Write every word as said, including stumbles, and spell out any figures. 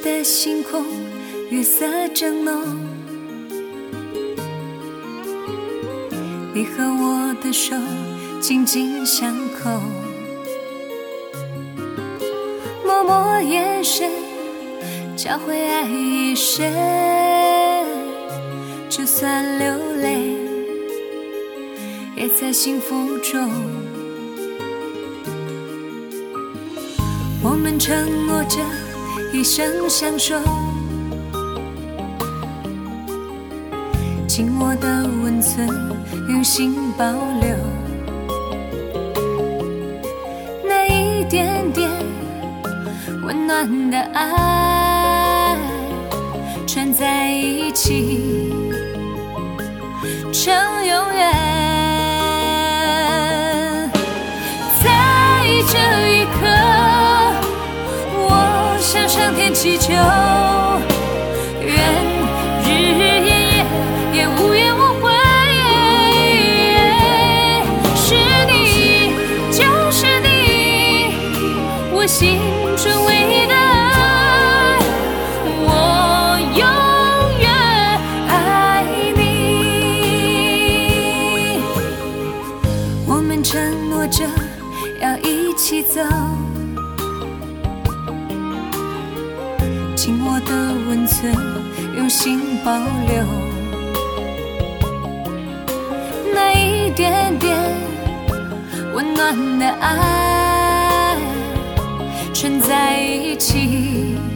的星空，月色正浓，你和我的手紧紧相扣，默默眼神教会爱一生，就算流泪也在幸福中。我们承诺着一生相守，紧握的温存用心保留，那一点点温暖的爱串在一起，成永远。在这一刻，我向上天祈求，愿日日夜夜也无怨无悔。是你，就是你，我心中唯一的爱，我永远爱你。我们承诺着要一起走，紧握的温存用心保留，那一点点温暖的爱串在一起，